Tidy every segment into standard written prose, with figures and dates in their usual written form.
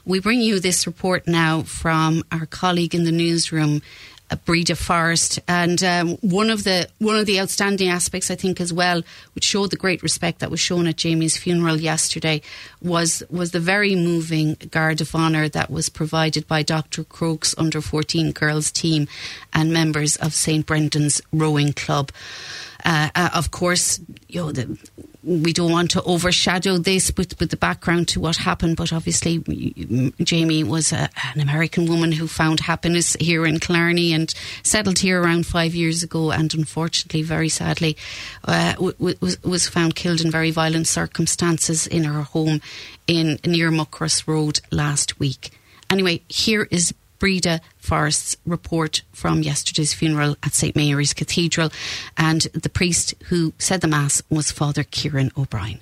We bring you this report now from our colleague in the newsroom, Breda Forrest, and one of the outstanding aspects, I think, as well, which showed the great respect that was shown at Jamie's funeral yesterday, was the very moving guard of honour that was provided by Dr. Croke's under-14 girls team and members of St Brendan's Rowing Club. Of course, we don't want to overshadow this with the background to what happened, but obviously Jamie was an American woman who found happiness here in Killarney and settled here around 5 years ago, and unfortunately, very sadly, was found killed in very violent circumstances in her home near Muckross Road last week. Anyway, here is Breda Forrest's report from yesterday's funeral at St Mary's Cathedral, and the priest who said the Mass was Father Kieran O'Brien.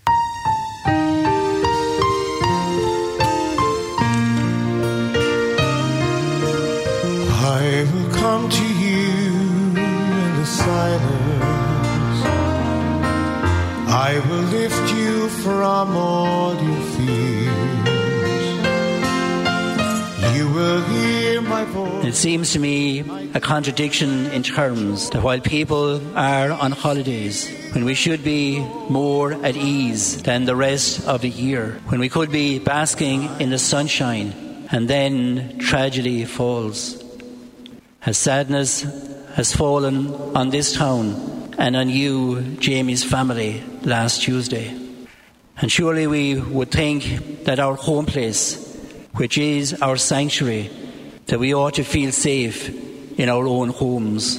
I will come to you in the silence. I will lift you from all your fears. You will hear my voice. It seems to me a contradiction in terms that while people are on holidays, when we should be more at ease than the rest of the year, when we could be basking in the sunshine, and then tragedy falls. As sadness has fallen on this town and on you, Jamie's family, last Tuesday. And surely we would think that our home place, which is our sanctuary, that we ought to feel safe in our own homes.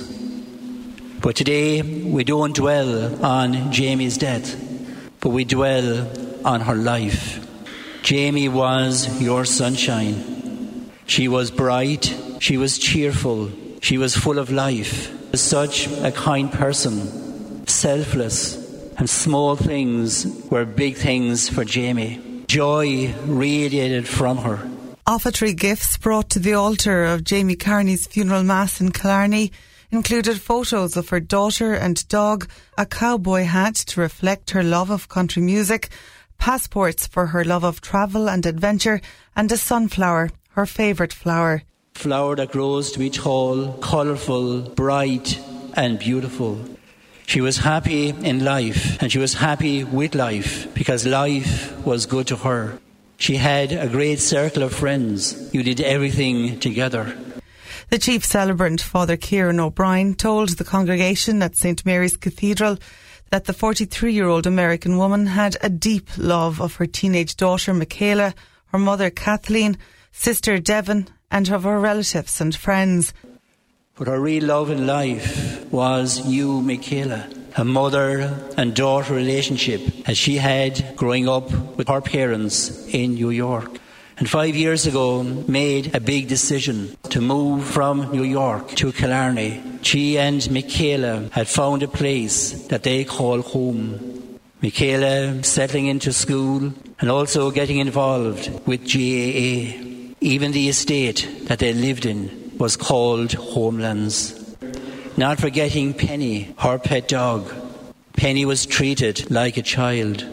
But today we don't dwell on Jamie's death, but we dwell on her life. Jamie was your sunshine. She was bright, she was cheerful, she was full of life. Such a kind person, selfless, and small things were big things for Jamie. Joy radiated from her. Offertory gifts brought to the altar of Jamie Carney's funeral mass in Killarney included photos of her daughter and dog, a cowboy hat to reflect her love of country music, passports for her love of travel and adventure, and a sunflower, her favourite flower. Flower that grows to be tall, colourful, bright and beautiful. She was happy in life, and she was happy with life because life was good to her. She had a great circle of friends. You did everything together. The chief celebrant, Father Kieran O'Brien, told the congregation at St Mary's Cathedral that the 43-year-old American woman had a deep love of her teenage daughter Michaela, her mother Kathleen, sister Devon, and of her relatives and friends. But her real love in life was you, Michaela, a mother and daughter relationship as she had growing up with her parents in New York. And 5 years ago made a big decision to move from New York to Killarney. She and Michaela had found a place that they call home. Michaela settling into school and also getting involved with GAA. Even the estate that they lived in was called Homelands. Not forgetting Penny, her pet dog. Penny was treated like a child.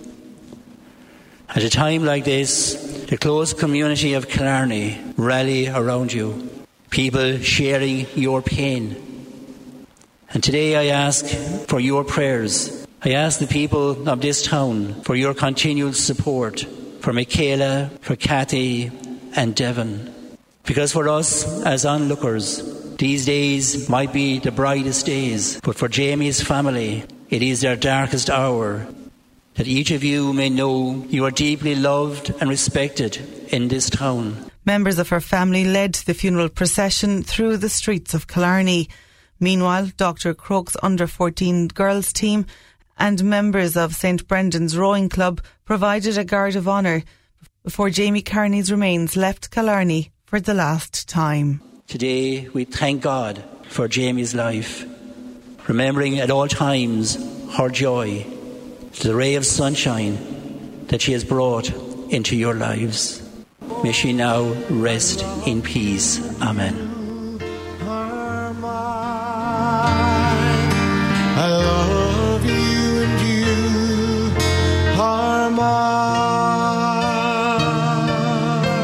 At a time like this, the close community of Killarney rally around you, people sharing your pain. And today I ask for your prayers. I ask the people of this town for your continued support for Michaela, for Kathy and Devon. Because for us as onlookers, these days might be the brightest days, but for Jamie's family, it is their darkest hour. That each of you may know you are deeply loved and respected in this town. Members of her family led the funeral procession through the streets of Killarney. Meanwhile, Dr. Croke's under-14 girls team and members of St Brendan's Rowing Club provided a guard of honour before Jamie Carney's remains left Killarney for the last time. Today we thank God for Jamie's life, remembering at all times her joy, the ray of sunshine that she has brought into your lives. May she now rest in peace. Amen. I love you and you are mine.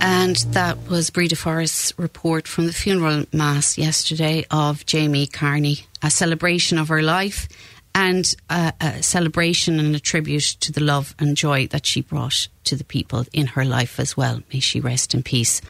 And that was Breda Forrest's report from the funeral mass yesterday of Jamie Carney, a celebration of her life and a celebration and a tribute to the love and joy that she brought to the people in her life as well. May she rest in peace.